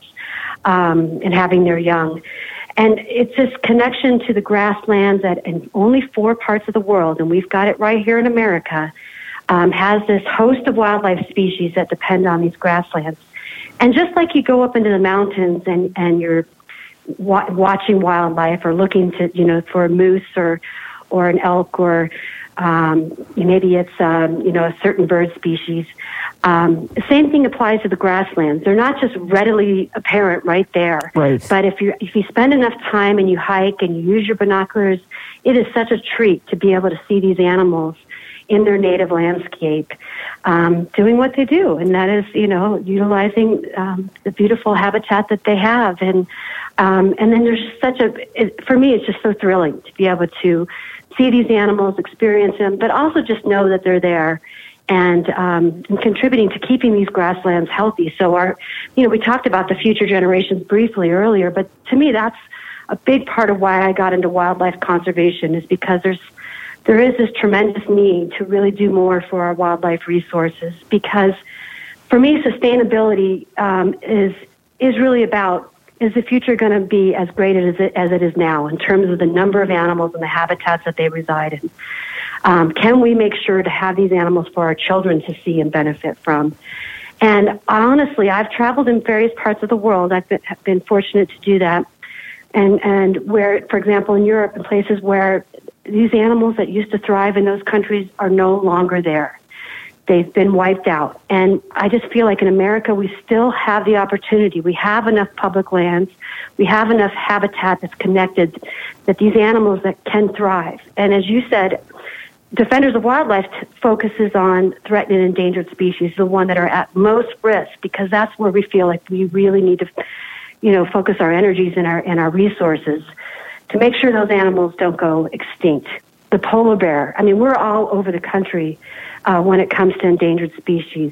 um, and having their young. And it's this connection to the grasslands that in only four parts of the world, and we've got it right here in America, um, has this host of wildlife species that depend on these grasslands. And just like you go up into the mountains and, and you're wa- watching wildlife or looking to, you know, for a moose or, or an elk or um, maybe it's, um, you know, a certain bird species, Um, the same thing applies to the grasslands. They're not just readily apparent right there. Right. But if you if you spend enough time and you hike and you use your binoculars, it is such a treat to be able to see these animals in their native landscape, um, doing what they do, and that is, you know, utilizing um, the beautiful habitat that they have. And um, and then there's such a it, for me, it's just so thrilling to be able to see these animals, experience them, but also just know that they're there. And, um, and contributing to keeping these grasslands healthy. So our, you know, we talked about the future generations briefly earlier, but to me that's a big part of why I got into wildlife conservation, is because there's there is this tremendous need to really do more for our wildlife resources. Because for me, sustainability um, is is really about, is the future going to be as great as it, as it is now in terms of the number of animals and the habitats that they reside in? Um, can we make sure to have these animals for our children to see and benefit from? And honestly, I've traveled in various parts of the world. I've been, have been fortunate to do that. And, and where, for example, in Europe, in places where these animals that used to thrive in those countries are no longer there. They've been wiped out. And I just feel like in America, we still have the opportunity. We have enough public lands. We have enough habitat that's connected, that these animals that can thrive. And as you said, Defenders of Wildlife t- focuses on threatened and endangered species, the one that are at most risk, because that's where we feel like we really need to, you know, focus our energies and our and our resources to make sure those animals don't go extinct. The polar bear. I mean, we're all over the country uh, when it comes to endangered species.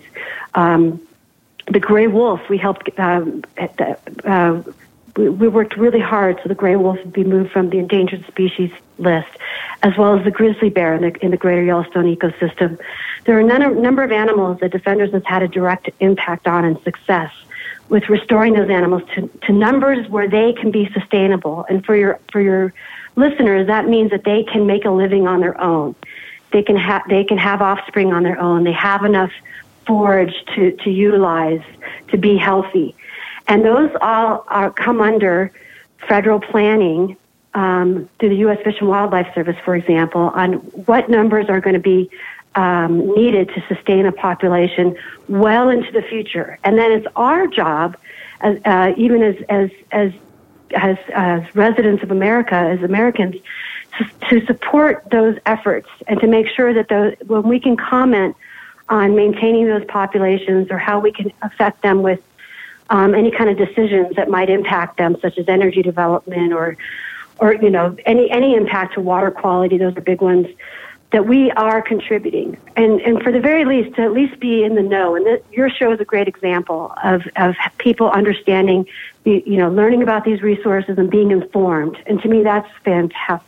Um, the gray wolf. We helped. Um, at the, uh, we, we worked really hard so the gray wolf would be moved from the endangered species list, as well as the grizzly bear in the, in the greater Yellowstone ecosystem. There are a number of animals that Defenders has had a direct impact on and success with restoring those animals to, to numbers where they can be sustainable. And for your for your listeners, that means that they can make a living on their own. They can have they can have offspring on their own. They have enough forage to, to utilize to be healthy. And those all are come under federal planning um, through the U S Fish and Wildlife Service, for example, on what numbers are going to be um, needed to sustain a population well into the future. And then it's our job, as, uh, even as as as as as residents of America, as Americans, to, to support those efforts and to make sure that those, when we can comment on maintaining those populations or how we can affect them with um, any kind of decisions that might impact them, such as energy development or, or you know, any any impact to water quality. Those are big ones that we are contributing, and and for the very least, to at least be in the know. And this, your show is a great example of of people understanding, the, you know, learning about these resources and being informed. And to me, that's fantastic.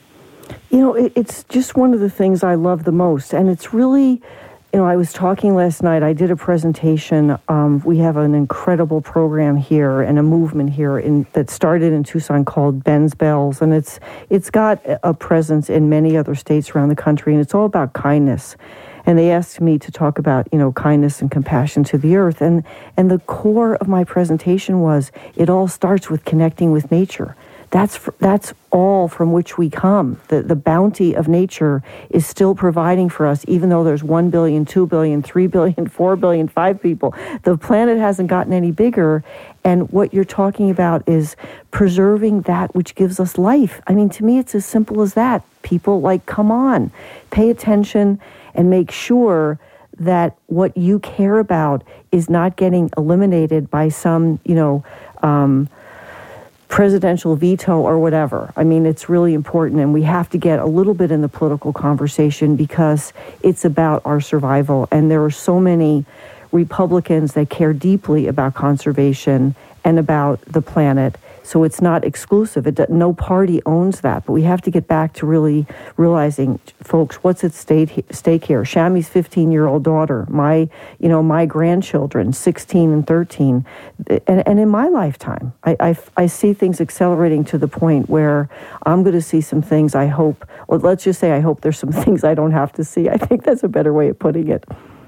You know, it, it's just one of the things I love the most, and it's really. You know, I was talking last night, I did a presentation. Um, we have an incredible program here and a movement here in, that started in Tucson called Ben's Bells. And it's it's got a presence in many other states around the country. And it's all about kindness. And they asked me to talk about, you know, kindness and compassion to the earth. And, and the core of my presentation was it all starts with connecting with nature. That's that's all from which we come. The the bounty of nature is still providing for us, even though there's one billion, two billion, three billion, four billion, five people. The planet hasn't gotten any bigger. And what you're talking about is preserving that which gives us life. I mean, to me, it's as simple as that. People, like, come on, pay attention and make sure that what you care about is not getting eliminated by some, you know, um, presidential veto or whatever. I mean, it's really important, and we have to get a little bit in the political conversation because it's about our survival. And there are so many Republicans that care deeply about conservation and about the planet. So it's not exclusive. It, no party owns that. But we have to get back to really realizing, folks, what's at stake, stake here? Shami's fifteen-year-old daughter, my, you know, my grandchildren, sixteen and thirteen, and, and in my lifetime, I, I, I see things accelerating to the point where I'm going to see some things I hope, or let's just say I hope there's some things I don't have to see. I think that's a better way of putting it.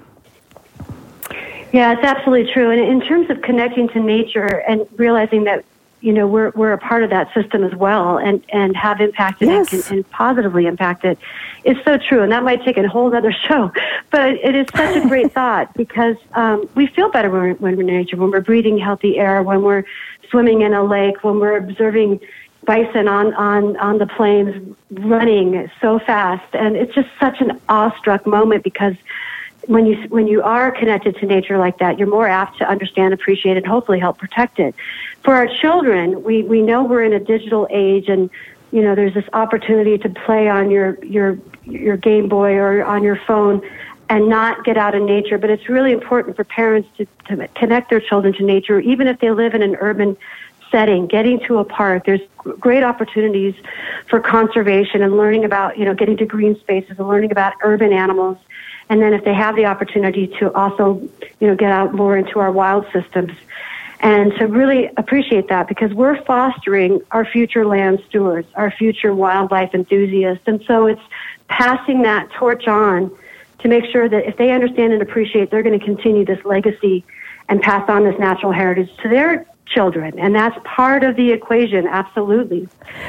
Yeah, it's absolutely true. And in terms of connecting to nature and realizing that, you know, we're we're a part of that system as well, and, and have impacted yes. and, and positively impacted, is so true. And that might take a whole other show, but it is such a great thought because um, we feel better when we're, when we're in nature, when we're breathing healthy air, when we're swimming in a lake, when we're observing bison on, on, on the plains running so fast. And it's just such an awestruck moment because when you when you are connected to nature like that, you're more apt to understand, appreciate, and hopefully help protect it. For our children, we, we know we're in a digital age, and you know there's this opportunity to play on your your your Game Boy or on your phone and not get out in nature. But it's really important for parents to, to connect their children to nature, even if they live in an urban setting. Getting to a park, there's great opportunities for conservation and learning about, you know, getting to green spaces and learning about urban animals. And then if they have the opportunity to also, you know, get out more into our wild systems and to really appreciate that because we're fostering our future land stewards, our future wildlife enthusiasts. And so it's passing that torch on to make sure that if they understand and appreciate, they're going to continue this legacy and pass on this natural heritage to their children. And that's part of the equation, absolutely.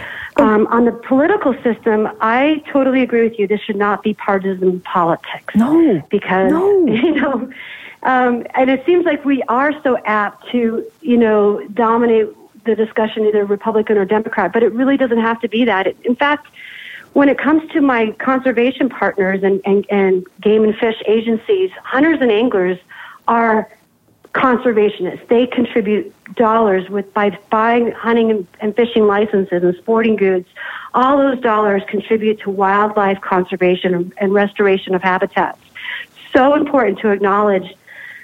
Um, on the political system, I totally agree with you. This should not be partisan politics. No. Because, no. you know, um, and it seems like we are so apt to, you know, dominate the discussion, either Republican or Democrat, but it really doesn't have to be that. It, in fact, when it comes to my conservation partners and, and, and game and fish agencies, hunters and anglers are conservationists. They contribute dollars with by buying hunting and, and fishing licenses and sporting goods. All those dollars contribute to wildlife conservation and, and restoration of habitats. So important to acknowledge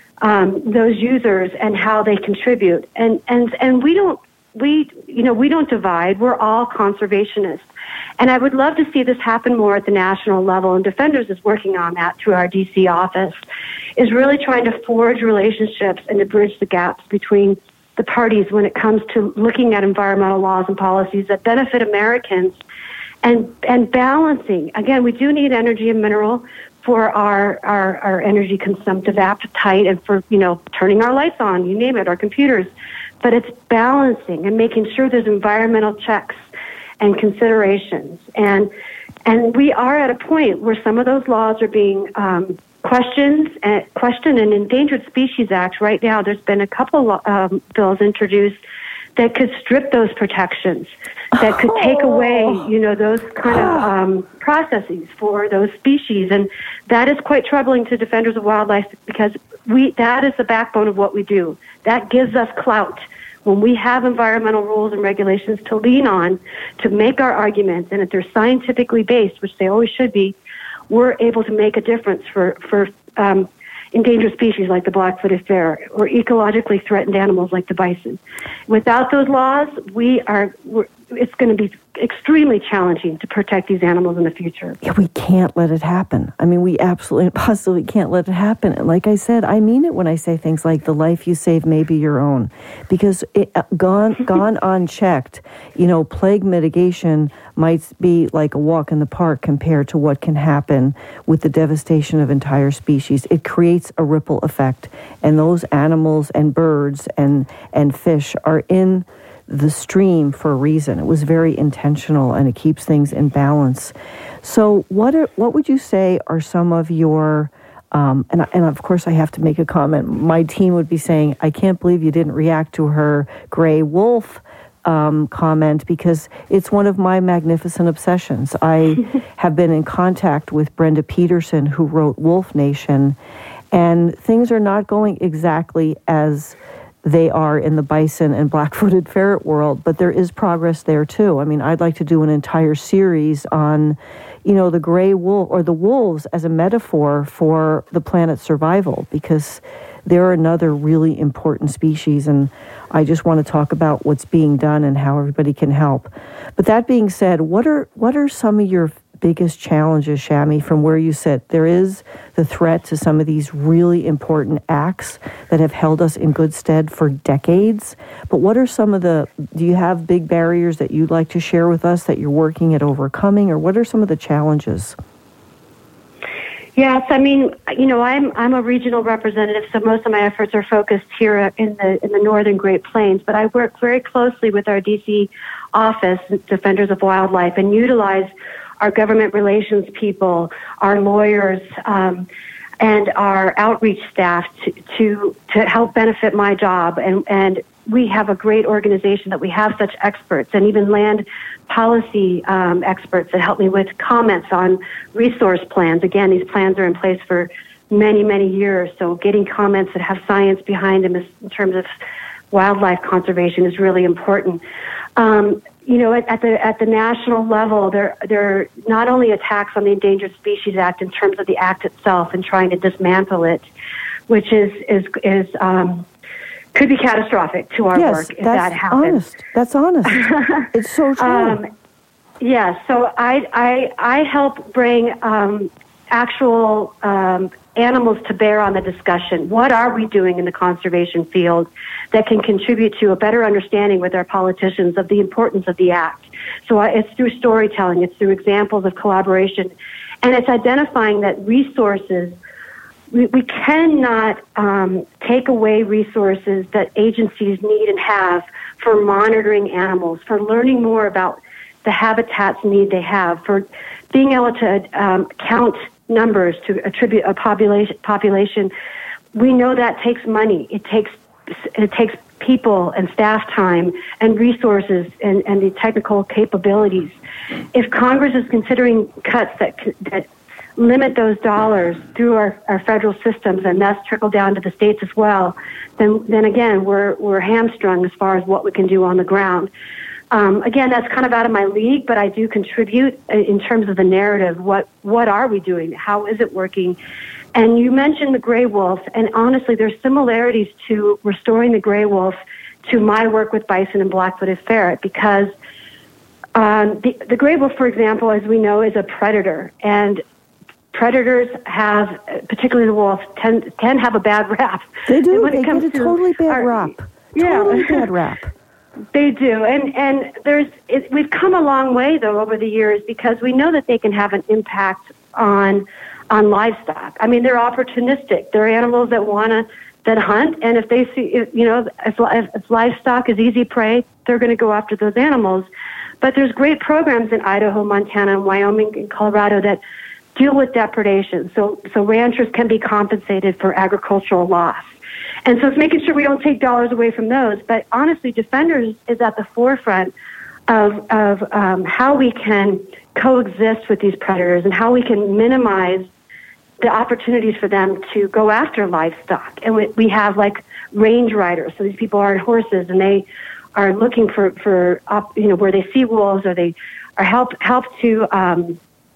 um, those users and how they contribute. And and and we don't we you know we don't divide. We're all conservationists. And I would love to see this happen more at the national level, and Defenders is working on that through our D C office, is really trying to forge relationships and to bridge the gaps between the parties when it comes to looking at environmental laws and policies that benefit Americans and and balancing. Again, we do need energy and mineral for our, our, our energy consumptive appetite and for, you know, turning our lights on, you name it, our computers. But it's balancing and making sure there's environmental checks and considerations. And and we are at a point where some of those laws are being um, questioned, uh, questioned. And Endangered Species Act, right now, there's been a couple um, bills introduced that could strip those protections, that could take away, you know, those kind of um, processes for those species. And that is quite troubling to Defenders of Wildlife because we that is the backbone of what we do. That gives us clout. When we have environmental rules and regulations to lean on to make our arguments, and if they're scientifically based, which they always should be, we're able to make a difference for, for um, endangered species like the black-footed ferret or ecologically threatened animals like the bison. Without those laws, we are we're, it's going to be extremely challenging to protect these animals in the future. Yeah, we can't let it happen. I mean, we absolutely possibly can't let it happen. And like I said, I mean it when I say things like the life you save may be your own. Because it, uh, gone gone unchecked, you know, plague mitigation might be like a walk in the park compared to what can happen with the devastation of entire species. It creates a ripple effect. And those animals and birds and, and fish are in the stream for a reason. It was very intentional, and it keeps things in balance. So what are, what would you say are some of your, um, and, and of course I have to make a comment, my team would be saying, I can't believe you didn't react to her gray wolf um, comment, because it's one of my magnificent obsessions. I have been in contact with Brenda Peterson, who wrote Wolf Nation, and things are not going exactly as they are in the bison and black-footed ferret world, but there is progress there too. I mean, I'd like to do an entire series on, you know, the gray wolf or the wolves as a metaphor for the planet's survival, because they're another really important species, and I just want to talk about what's being done and how everybody can help. But that being said, what are what are some of your biggest challenges, Shami, from where you sit? There is the threat to some of these really important acts that have held us in good stead for decades. But what are some of the, do you have big barriers that you'd like to share with us that you're working at overcoming, or what are some of the challenges? Yes, I mean, you know, I'm I'm a regional representative, so most of my efforts are focused here in the in the northern Great Plains. But I work very closely with our D C office, Defenders of Wildlife, and utilize our government relations people, our lawyers, um, and our outreach staff to, to to help benefit my job. And and we have a great organization that we have such experts, and even land policy um, experts that help me with comments on resource plans. Again, these plans are in place for many, many years, so getting comments that have science behind them is, in terms of wildlife conservation, is really important. Um, you know, at, at the at the national level, there there are not only attacks on the Endangered Species Act in terms of the act itself and trying to dismantle it, which is is is um, could be catastrophic to our yes, work if that's that happens. Honest. That's honest. It's so true. Um, yeah, so I, I, I help bring um, actual um, animals to bear on the discussion. What are we doing in the conservation field that can contribute to a better understanding with our politicians of the importance of the act? So I, it's through storytelling, it's through examples of collaboration, and it's identifying that resources, We, we cannot um, take away resources that agencies need and have for monitoring animals, for learning more about the habitats need they have, for being able to um, count numbers to attribute a population. Population, we know that takes money. It takes it takes people and staff time and resources and, and the technical capabilities. If Congress is considering cuts that that limit those dollars through our, our federal systems and thus trickle down to the states as well, then then again, we're we're hamstrung as far as what we can do on the ground. Um, again, that's kind of out of my league, but I do contribute in terms of the narrative. What what are we doing? How is it working? And you mentioned the gray wolf, and honestly, there's similarities to restoring the gray wolf to my work with bison and black-footed ferret, because um, the, the gray wolf, for example, as we know, is a predator, and predators have, particularly the wolf, tend tend to have a bad rap. They do. When they it comes get a to totally bad our, rap. Yeah. Totally bad rap. They do, and and there's it, we've come a long way though over the years, because we know that they can have an impact on on livestock. I mean, they're opportunistic. They're animals that want to that hunt, and if they see, if, you know, if, if livestock is easy prey, they're going to go after those animals. But there's great programs in Idaho, Montana, and Wyoming, and Colorado that deal with depredation, so so ranchers can be compensated for agricultural loss. And so it's making sure we don't take dollars away from those. But honestly, Defenders is at the forefront of, of um, how we can coexist with these predators and how we can minimize the opportunities for them to go after livestock. And we, we have like range riders. So these people are on horses and they are looking for, for you know, where they see wolves, or they are help, help to... Um,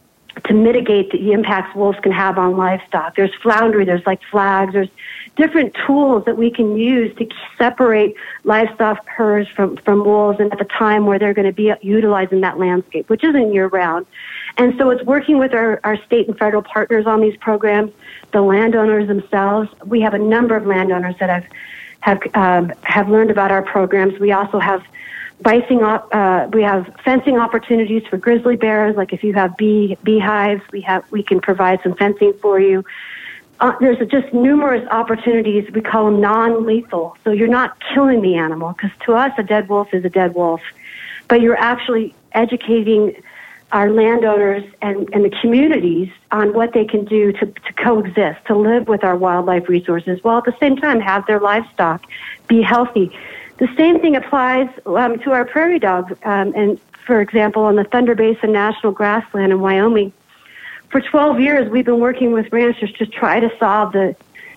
to mitigate the impacts wolves can have on livestock. There's floundering, there's like flags, there's different tools that we can use to separate livestock herds from, from wolves, and at the time where they're going to be utilizing that landscape, which isn't year-round. And so it's working with our, our state and federal partners on these programs, the landowners themselves. We have a number of landowners that have, have, um, have learned about our programs. We also have Bicing, uh, we have fencing opportunities for grizzly bears. Like if you have bee beehives, we have we can provide some fencing for you. Uh, there's just numerous opportunities. We call them non-lethal. So you're not killing the animal, because to us a dead wolf is a dead wolf, but you're actually educating our landowners and, and the communities on what they can do to, to coexist, to live with our wildlife resources, while at the same time have their livestock be healthy. The same thing applies um, to our prairie dogs. Um, and, for example, on the Thunder Basin National Grassland in Wyoming, for twelve years we've been working with ranchers to try to solve the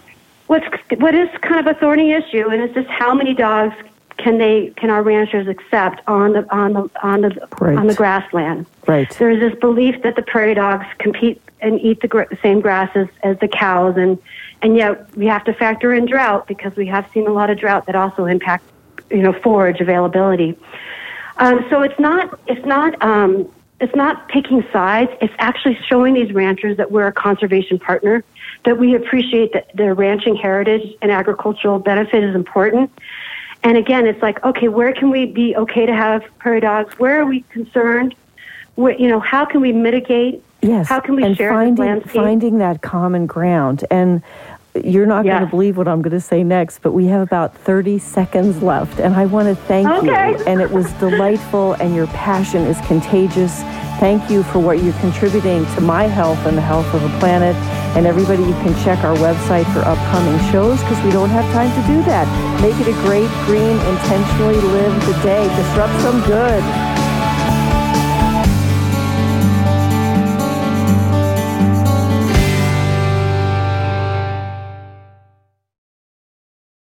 what's what is kind of a thorny issue, and it's just how many dogs can they can our ranchers accept on the on the on the right. on the grassland? Right. There is this belief that the prairie dogs compete and eat the, gr- the same grasses as the cows, and and yet we have to factor in drought because we have seen a lot of drought that also impact, you know, forage availability. Um, so it's not it's not um, it's not picking sides. It's actually showing these ranchers that we're a conservation partner, that we appreciate that their ranching heritage and agricultural benefit is important. And again, it's like, okay, where can we be okay to have prairie dogs? Where are we concerned? Where, you know, how can we mitigate? Yes, how can we and share finding, this landscape? finding that common ground. And you're not yes. going to believe what I'm going to say next, but we have about thirty seconds left. And I want to thank okay. you. And it was delightful, and your passion is contagious. Thank you for what you're contributing to my health and the health of the planet. And everybody, you can check our website for upcoming shows because we don't have time to do that. Make it a great, green, intentionally live the day. Disrupt some good.